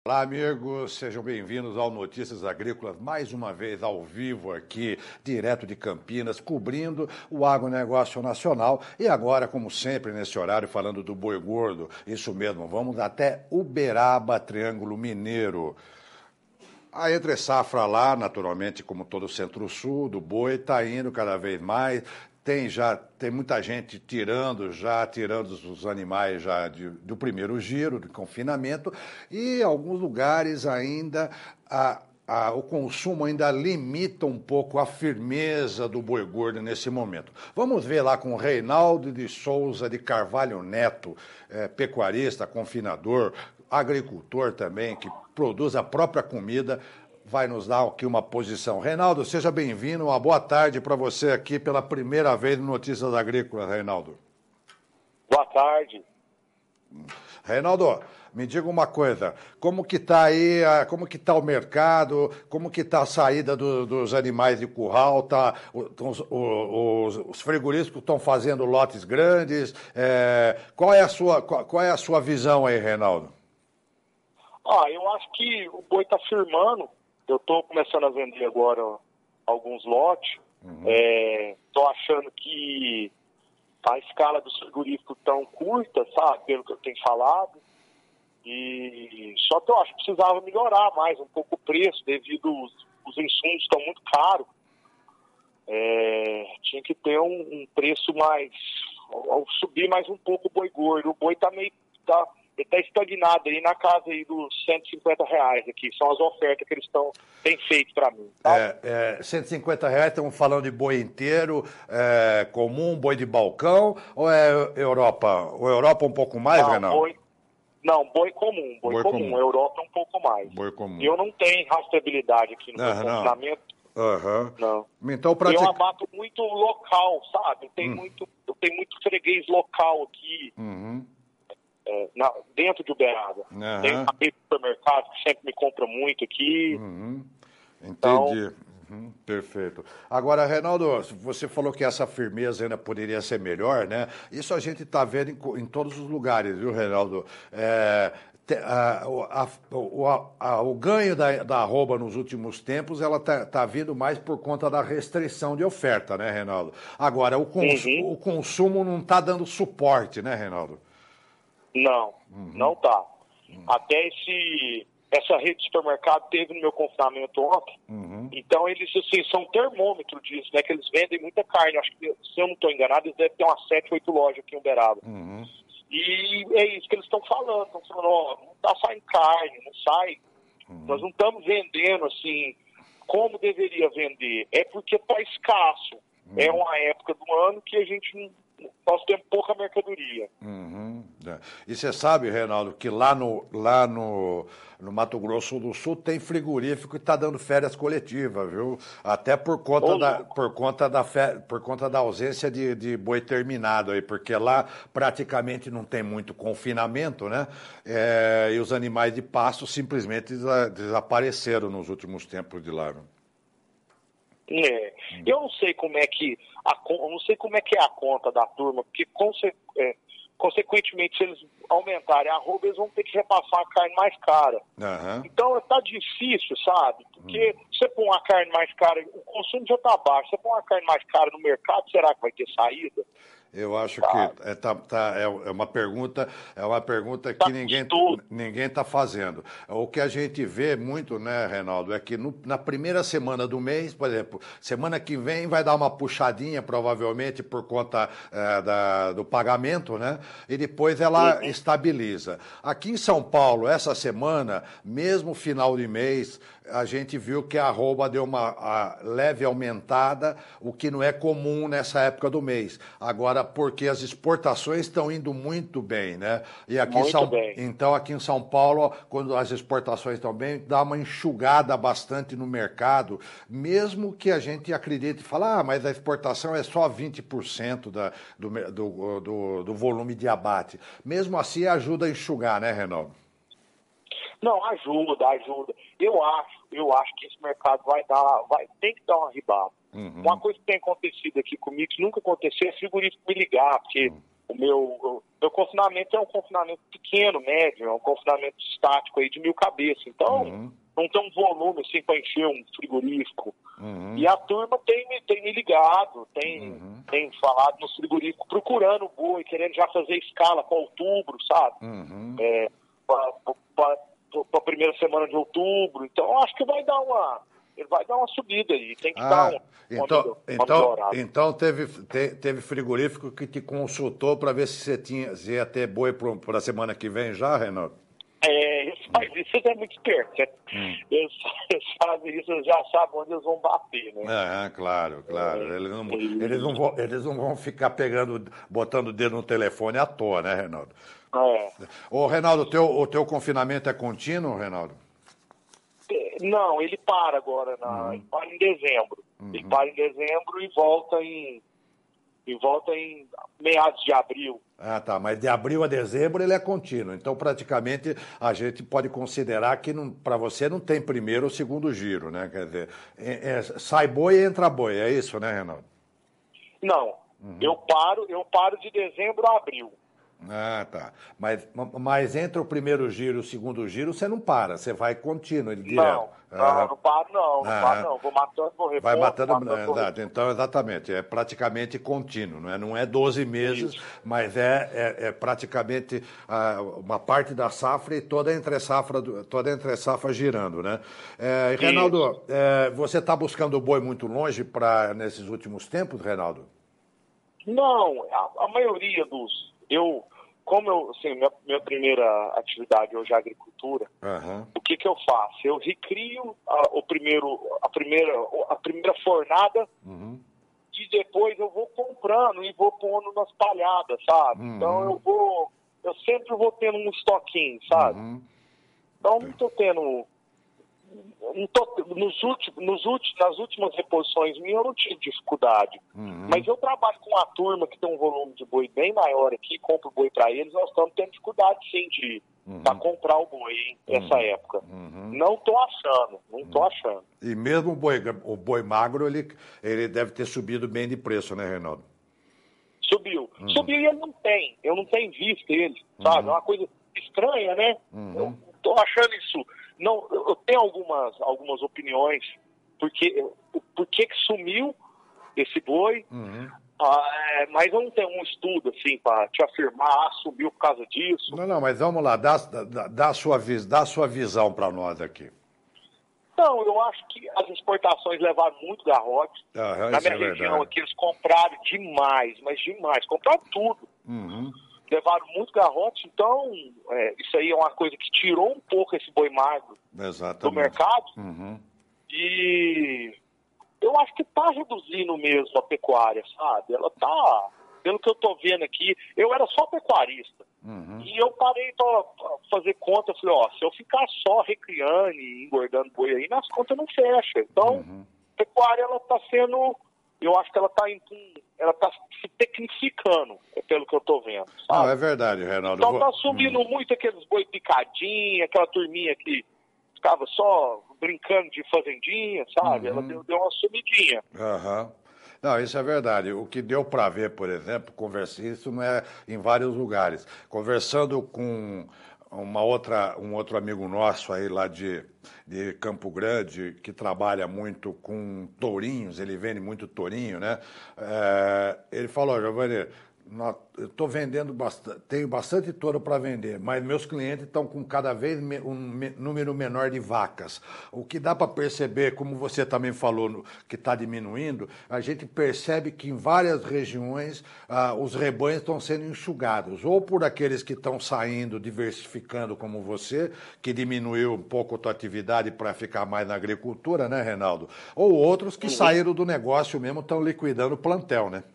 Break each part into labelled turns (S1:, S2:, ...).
S1: Olá, amigos, sejam bem-vindos ao Notícias Agrícolas, mais uma vez ao vivo aqui, direto de Campinas, cobrindo o agronegócio nacional e agora, como sempre, nesse horário, falando do boi gordo. Isso mesmo, vamos até Uberaba, Triângulo Mineiro. A entre-safra lá, naturalmente, como todo o Centro-Sul, do boi, está indo cada vez mais. Tem muita gente tirando os animais já do primeiro giro, de confinamento, e alguns lugares ainda o consumo ainda limita um pouco a firmeza do boi gordo nesse momento. Vamos ver lá com o Reinaldo de Souza de Carvalho Neto, pecuarista, confinador, agricultor também, que produz a própria comida, vai nos dar aqui uma posição. Reinaldo, seja bem-vindo, uma boa tarde para você aqui pela primeira vez no Notícias Agrícolas, Reinaldo.
S2: Boa tarde.
S1: Reinaldo, me diga uma coisa, como que está aí, como que está o mercado, como que está a saída dos animais de curral, os frigoríficos estão fazendo lotes grandes, qual é a sua visão aí, Reinaldo?
S2: Eu acho que o boi está firmando. Eu estou começando a vender agora alguns lotes. Estou achando que a escala dos frigoríficos tão curta, sabe? Pelo que eu tenho falado. E só que eu acho que precisava melhorar mais um pouco o preço, devido os insumos estão muito caros. Tinha que ter um preço mais... subir mais um pouco o boi gordo. O boi está meio... Ele está estagnado aí na casa aí dos R$150 aqui. São as ofertas que eles têm feito para mim. Tá?
S1: R$150 estamos falando de boi inteiro, comum, boi de balcão, ou é Europa? Ou Europa um pouco mais, Reinaldo?
S2: Boi comum. Boi comum. Europa um pouco mais.
S1: Boi comum.
S2: Eu não tenho rastreabilidade aqui no meu confinamento. Não.
S1: Então,
S2: eu abato muito local, sabe? Eu tenho muito freguês local aqui. Dentro de Uberaba. Tem um supermercado que sempre me compra muito aqui.
S1: Entendi. Perfeito. Agora, Reinaldo, você falou que essa firmeza ainda poderia ser melhor, né? Isso a gente está vendo em todos os lugares, viu, Reinaldo? O ganho da arroba nos últimos tempos, ela tá vindo mais por conta da restrição de oferta, né, Reinaldo? Agora, o consumo não está dando suporte, né, Reinaldo?
S2: Não tá. Até essa rede de supermercado teve no meu confinamento ontem. Então eles assim, são termômetro disso, né? Que eles vendem muita carne. Acho que, se eu não estou enganado, eles devem ter umas 7, 8 lojas aqui em Uberaba. E é isso que eles estão falando. Estão falando, não está saindo carne, não sai. Nós não estamos vendendo assim como deveria vender. É porque está escasso. É uma época do ano que nós temos pouca mercadoria.
S1: E você sabe, Reinaldo, que lá no Mato Grosso do Sul tem frigorífico que está dando férias coletivas, viu? Até por conta da ausência de boi terminado aí, porque lá praticamente não tem muito confinamento, né? E os animais de pasto simplesmente desapareceram nos últimos tempos de lá.
S2: Eu não sei como é que é a conta da turma, porque consequentemente, se eles aumentarem a arroba, eles vão ter que repassar a carne mais cara. Então tá difícil, sabe? Porque se você põe uma carne mais cara, o consumo já tá baixo. Se você põe uma carne mais cara no mercado, será que vai ter saída?
S1: Eu acho que é uma pergunta que ninguém está fazendo. O que a gente vê muito, né, Reinaldo, é que na primeira semana do mês, por exemplo, semana que vem vai dar uma puxadinha, provavelmente, por conta do pagamento, né? E depois ela estabiliza. Aqui em São Paulo, essa semana, mesmo final de mês, a gente viu que a arroba deu uma leve aumentada, o que não é comum nessa época do mês. Agora, porque as exportações estão indo muito bem, né? E aqui então, aqui em São Paulo, quando as exportações estão bem, dá uma enxugada bastante no mercado, mesmo que a gente acredite e fale, mas a exportação é só 20% do volume de abate. Mesmo assim, ajuda a enxugar, né, Reinaldo?
S2: Não, ajuda. Eu acho que esse mercado tem que dar uma ribada. Uma coisa que tem acontecido aqui comigo, que nunca aconteceu, é frigorífico me ligar, porque meu confinamento é um confinamento pequeno, médio, é um confinamento estático aí de 1.000 cabeças. Então, não tem um volume assim para encher um frigorífico. E a turma tem me ligado, tem falado nos frigoríficos, procurando o boi, querendo já fazer escala para outubro, sabe? Para a primeira semana de outubro. Então, eu acho que ele vai dar uma subida aí, tem que dar uma melhorada.
S1: Então teve frigorífico que te consultou para ver se se ia ter boi para a semana que vem já, Reinaldo?
S2: Isso é muito esperto. Eles fazem isso, eles já sabem onde eles vão bater, né?
S1: Claro. Eles não vão ficar botando o dedo no telefone à toa, né, Reinaldo? Ô, Reinaldo, o teu confinamento é contínuo, Reinaldo?
S2: Não, ele para agora, ele para em dezembro. Ele para em dezembro e volta em meados de abril.
S1: Tá, mas de abril a dezembro ele é contínuo. Então, praticamente, a gente pode considerar que para você não tem primeiro ou segundo giro, né? Quer dizer, sai boi e entra boi, é isso, né, Reinaldo?
S2: Não, eu paro de dezembro a abril.
S1: Tá. Mas entre o primeiro giro e o segundo giro, você não para, você vai contínuo, direto.
S2: Não paro não. Vou matando, vou repondo.
S1: Vai matando, então, exatamente, é praticamente contínuo, não é 12 meses, mas é praticamente uma parte da safra e toda entre safra girando, né? Reinaldo, você está buscando o boi muito longe nesses últimos tempos, Reinaldo?
S2: Não, a maioria dos... minha primeira atividade hoje é a agricultura, o que eu faço? Eu recrio a primeira fornada e depois eu vou comprando e vou pondo nas palhadas, sabe? Então eu sempre vou tendo um estoquinho, sabe? Então não estou tendo... nas últimas reposições minhas eu não tive dificuldade, mas eu trabalho com uma turma que tem um volume de boi bem maior aqui, compro boi para eles, nós estamos tendo dificuldade sim para comprar o boi nessa época. Não estou achando.
S1: E mesmo o boi magro, ele deve ter subido bem de preço, né, Reinaldo?
S2: Subiu e eu não tenho visto ele, sabe? É uma coisa estranha, né? Eu estou achando isso. Não, eu tenho algumas opiniões por que sumiu esse boi, mas eu não tenho um estudo assim para te afirmar, subiu por causa disso.
S1: Não, mas vamos lá, dá a sua visão para nós aqui.
S2: Não, eu acho que as exportações levaram muito garrote. Na minha região aqui eles compraram demais, mas demais, compraram tudo. Levaram muito garrote, então isso aí é uma coisa que tirou um pouco esse boi magro do mercado. E eu acho que está reduzindo mesmo a pecuária, sabe? Ela está, pelo que eu estou vendo aqui, eu era só pecuarista. E eu parei para fazer conta, eu falei, se eu ficar só recriando e engordando boi aí, nas contas não fecha. Então, a pecuária, ela está sendo, eu acho que ela está se tecnificando, pelo que eu estou vendo, sabe?
S1: É verdade, Reinaldo.
S2: Então está subindo muito aqueles boi picadinho, aquela turminha que ficava só brincando de fazendinha, sabe? Ela deu uma sumidinha.
S1: Não, isso é verdade. O que deu para ver, por exemplo, isso não é em vários lugares. Conversando com um outro amigo nosso aí lá de Campo Grande, que trabalha muito com tourinhos, ele vende muito tourinho, né? Ele falou, Giovanni, eu estou vendendo bastante, tenho bastante touro para vender, mas meus clientes estão com cada vez um número menor de vacas. O que dá para perceber, como você também falou, que está diminuindo, a gente percebe que em várias regiões os rebanhos estão sendo enxugados, ou por aqueles que estão saindo, diversificando como você, que diminuiu um pouco a tua atividade para ficar mais na agricultura, né, Reinaldo? Ou outros que saíram do negócio mesmo, estão liquidando o plantel, né?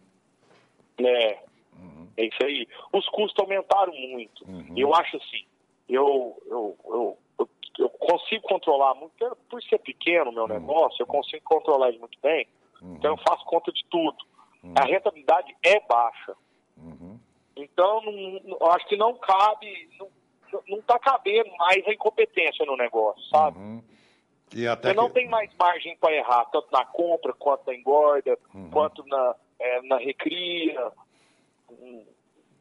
S2: É isso aí. Os custos aumentaram muito. E eu acho assim, eu consigo controlar muito, por ser pequeno o meu negócio, eu consigo controlar ele muito bem, então eu faço conta de tudo. A rentabilidade é baixa. Então, eu acho que não cabe, não está cabendo mais a incompetência no negócio, sabe? Você não tem mais margem para errar, tanto na compra, quanto na engorda, quanto na recria.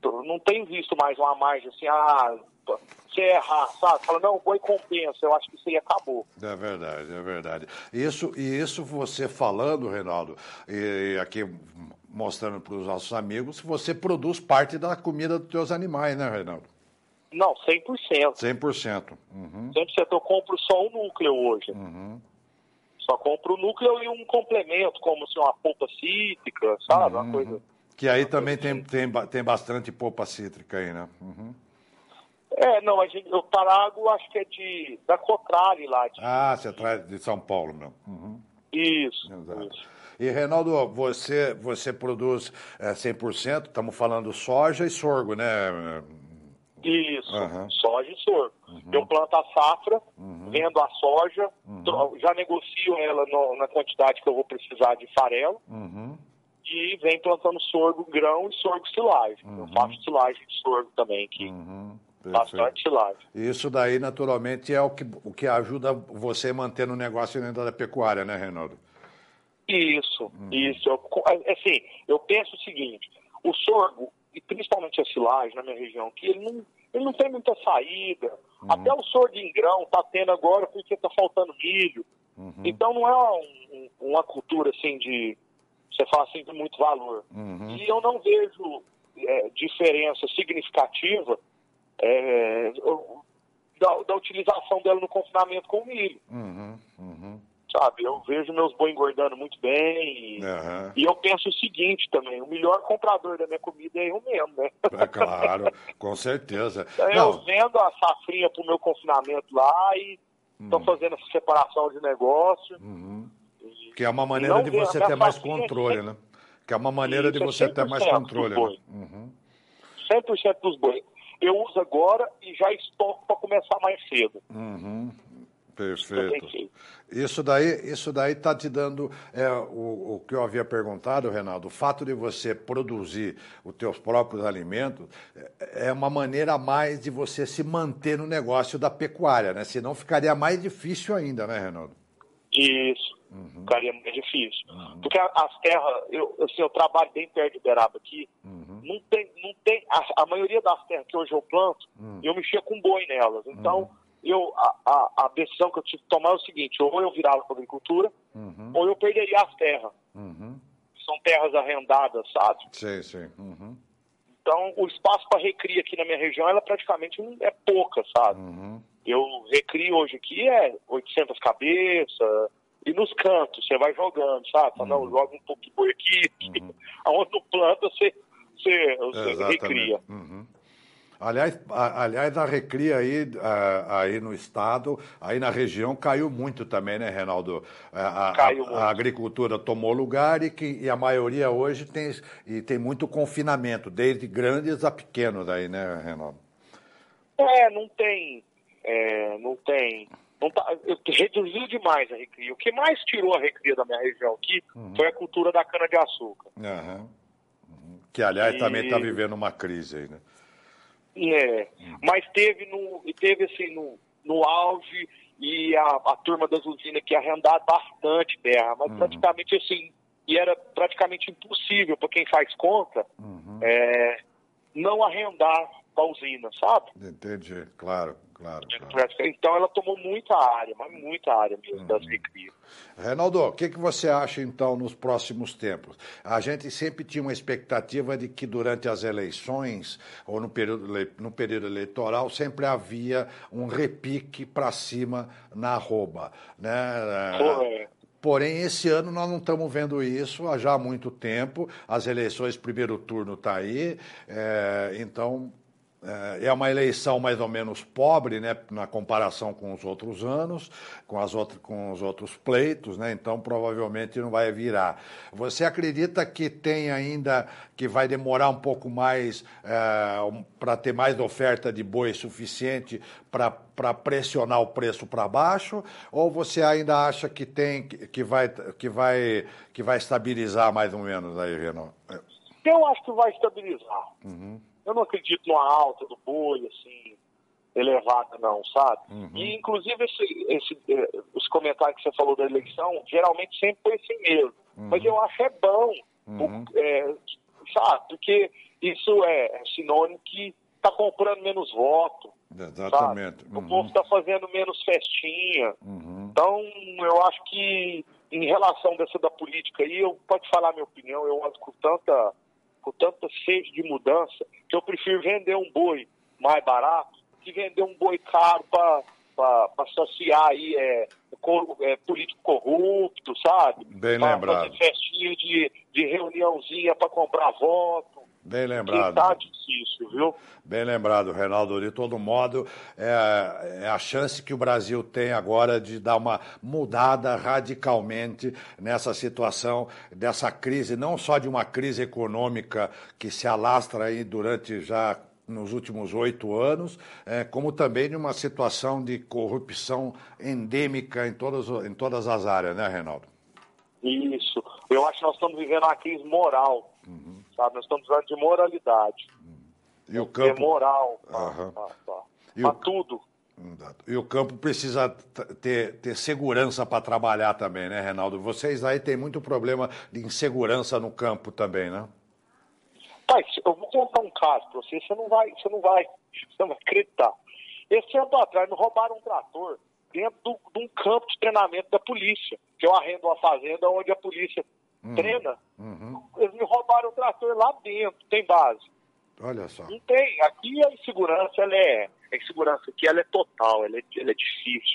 S2: não tenho visto mais uma margem assim, você errar, sabe? Fala, não, boi compensa. Eu acho que isso aí acabou.
S1: É verdade, é verdade. Isso você falando, Reinaldo, e aqui mostrando para os nossos amigos, você produz parte da comida dos teus animais, né, Reinaldo?
S2: Não, 100%.
S1: 100%. Uhum.
S2: 100%. Eu compro só o núcleo hoje. Só compro o núcleo e um complemento, como assim, uma polpa cítrica, sabe? Uma coisa...
S1: Que aí também tem bastante polpa cítrica aí, né?
S2: Não, eu trago, acho que é da Cotrale lá.
S1: Você traz de São Paulo, meu.
S2: Isso,
S1: Exato.
S2: isso.
S1: E, Reinaldo, você produz 100%, estamos falando soja e sorgo, né?
S2: Isso, soja e sorgo. Eu planto a safra, vendo a soja, já negocio ela na quantidade que eu vou precisar de farelo, e vem plantando sorgo, grão e sorgo silagem. Eu faço silagem de sorgo também aqui. Bastante silagem.
S1: Isso daí, naturalmente, é o que ajuda você a manter no negócio dentro da pecuária, né, Reinaldo?
S2: Isso. Assim, eu penso o seguinte, o sorgo, e principalmente a silagem na minha região aqui, ele não tem muita saída. Até o sorgo em grão está tendo agora porque está faltando milho. Então não é uma cultura assim você fala assim, de muito valor. E eu não vejo diferença significativa da utilização dela no confinamento com o milho. Sabe, eu vejo meus bois engordando muito bem e eu penso o seguinte também, o melhor comprador da minha comida é eu mesmo, né?
S1: É claro, com certeza.
S2: Eu vendo a safrinha pro meu confinamento lá e estou fazendo essa separação de negócio.
S1: Que é uma maneira de você ter mais controle, né? Que é uma maneira de você ter mais controle.
S2: 100% dos bois. Eu uso agora e já estoco para começar mais cedo.
S1: Perfeito. Isso daí está te dando o que eu havia perguntado, Reinaldo. O fato de você produzir os teus próprios alimentos é uma maneira a mais de você se manter no negócio da pecuária, né? Senão ficaria mais difícil ainda, né, Reinaldo?
S2: Isso. Ficaria mais difícil. Porque as terras, eu trabalho bem perto de Uberaba aqui, não tem a maioria das terras que hoje eu planto, eu mexia com boi nelas. Então, a decisão que eu tive que tomar é o seguinte, ou eu virava para a agricultura, ou eu perderia as terras. São terras arrendadas, sabe?
S1: Sim.
S2: Então, o espaço para recria aqui na minha região, ela praticamente é pouca, sabe? Eu recrio hoje aqui 800 cabeças, e nos cantos, você vai jogando, sabe? Não, joga um pouco de boi aqui. Aonde não planta, você recria.
S1: Aliás, a recria aí no estado, aí na região, caiu muito também, né, Reinaldo?
S2: Caiu muito.
S1: A agricultura tomou lugar e a maioria hoje tem muito confinamento, desde grandes a pequenos aí, né, Reinaldo?
S2: Não tem. Reduziu demais a recria. O que mais tirou a recria da minha região aqui foi a cultura da cana-de-açúcar.
S1: Que, aliás, também está vivendo uma crise aí, né?
S2: Mas teve assim, no auge, e a turma das usinas que arrendar bastante terra, mas praticamente assim, e era praticamente impossível para quem faz conta não arrendar para a usina, sabe?
S1: Entendi, claro.
S2: Então ela tomou muita área, mas muita área mesmo das recrias.
S1: Reinaldo, o que você acha então nos próximos tempos? A gente sempre tinha uma expectativa de que durante as eleições ou no período eleitoral sempre havia um repique para cima na arroba, né? Porém, esse ano nós não estamos vendo isso há já muito tempo. As eleições, primeiro turno está aí, então é uma eleição mais ou menos pobre, né, na comparação com os outros anos, com os outros pleitos, né, então provavelmente não vai virar. Você acredita que tem ainda, que vai demorar um pouco mais para ter mais oferta de boi suficiente para pressionar o preço para baixo, ou você ainda acha que vai estabilizar mais ou menos aí, Renan?
S2: Eu acho que vai estabilizar. Eu não acredito numa alta do boi, assim, elevada, não, sabe? E, inclusive, os comentários que você falou da eleição, geralmente sempre foi assim mesmo. Mas eu acho bom, sabe? Porque isso é sinônimo que está comprando menos voto.
S1: Exatamente.
S2: O povo está fazendo menos festinha. Então, eu acho que, em relação da política aí, eu pode falar minha opinião, eu ando com tanta sede de mudança, que eu prefiro vender um boi mais barato que vender um boi caro para associar aí político corrupto, sabe?
S1: Bem lembrado.
S2: Fazer festinha de reuniãozinha para comprar voto.
S1: Bem lembrado.
S2: Que tá difícil, viu?
S1: Bem lembrado, Reinaldo. De todo modo, é a chance que o Brasil tem agora de dar uma mudada radicalmente nessa situação, dessa crise, não só de uma crise econômica que se alastra aí durante já nos últimos 8 anos, como também de uma situação de corrupção endêmica em todas as áreas, né, Reinaldo?
S2: Isso. Eu acho que nós estamos vivendo uma crise moral. Sabe? Nós estamos precisando de moralidade.
S1: E o campo...
S2: Ter moral para tudo.
S1: E o campo precisa ter segurança para trabalhar também, né, Reinaldo? Vocês aí têm muito problema de insegurança no campo também, né?
S2: Pai, eu vou contar um caso para você, você não vai acreditar. Esse ano atrás me roubaram um trator dentro de um campo de treinamento da polícia, que eu arrendo uma fazenda onde a polícia treina. Eles me roubaram o trator lá dentro, tem base.
S1: Olha só.
S2: Não tem. Aqui a insegurança, a insegurança aqui ela é total, ela é difícil.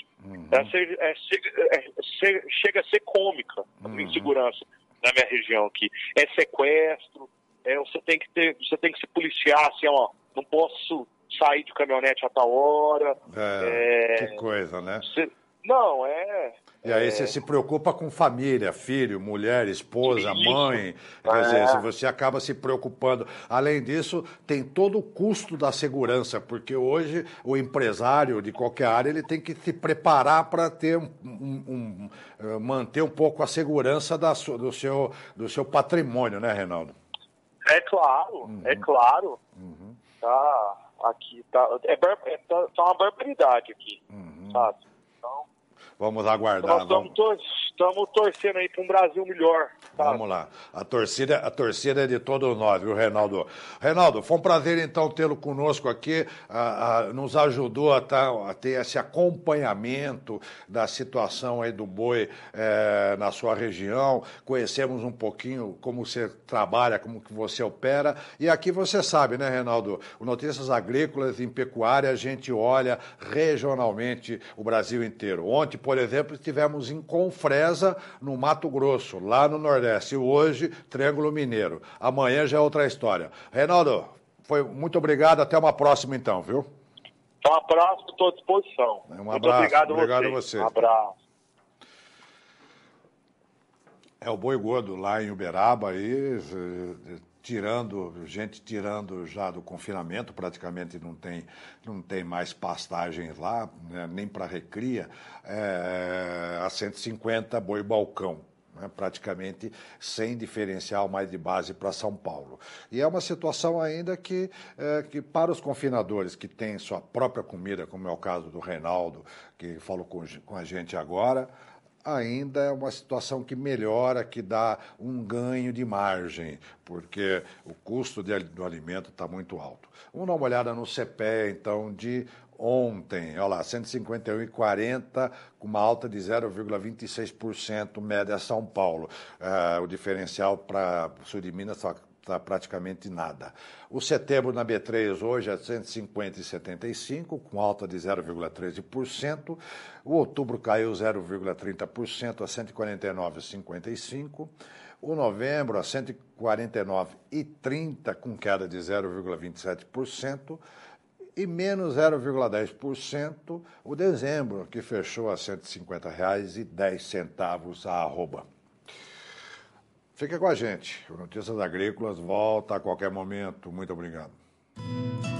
S2: Chega a ser cômica a insegurança na minha região aqui. É sequestro, você tem que se policiar, assim, ó, não posso sair de caminhonete a tal hora.
S1: Que coisa, né?
S2: Não,
S1: E aí você se preocupa com família, filho, mulher, esposa, mãe. Quer dizer, você acaba se preocupando. Além disso, tem todo o custo da segurança, porque hoje o empresário de qualquer área ele tem que se preparar para ter manter um pouco a segurança do seu patrimônio, né, Reinaldo?
S2: É claro, é claro. Aqui tá uma barbaridade aqui, sabe? Então,
S1: vamos aguardar.
S2: Nós estamos torcendo aí para um Brasil melhor. Sabe?
S1: Vamos lá. A torcida é de todos nós, viu, Reinaldo? Reinaldo, foi um prazer, então, tê-lo conosco aqui. Nos ajudou a ter esse acompanhamento da situação aí do boi na sua região. Conhecemos um pouquinho como você trabalha, como que você opera. E aqui você sabe, né, Reinaldo? O Notícias Agrícolas em Pecuária, a gente olha regionalmente o Brasil inteiro. Ontem, por exemplo, estivemos em Confresa, no Mato Grosso, lá no Nordeste. E hoje, Triângulo Mineiro. Amanhã já é outra história. Reinaldo, muito obrigado. Até uma próxima, então, viu?
S2: Até uma próxima, estou à disposição.
S1: Um abraço. Obrigado a você.
S2: Um abraço.
S1: É o boi gordo lá em Uberaba, aí, gente tirando já do confinamento, praticamente não tem mais pastagens lá, né, nem para recria, a 150 boi balcão. Praticamente sem diferencial mais de base para São Paulo. E é uma situação ainda que para os confinadores que têm sua própria comida, como é o caso do Reinaldo, que falou com a gente agora, ainda é uma situação que melhora, que dá um ganho de margem, porque o custo do alimento está muito alto. Vamos dar uma olhada no CPEA, então, de ontem, olha lá, 151,40, com uma alta de 0,26%, média São Paulo. O diferencial para o sul de Minas está praticamente nada. O setembro na B3 hoje é 150,75, com alta de 0,13%. O outubro caiu 0,30% a 149,55%. O novembro a 149,30, com queda de 0,27%. E menos 0,10% o dezembro, que fechou a R$ 150,10 a arroba. Fica com a gente. O Notícias Agrícolas volta a qualquer momento. Muito obrigado.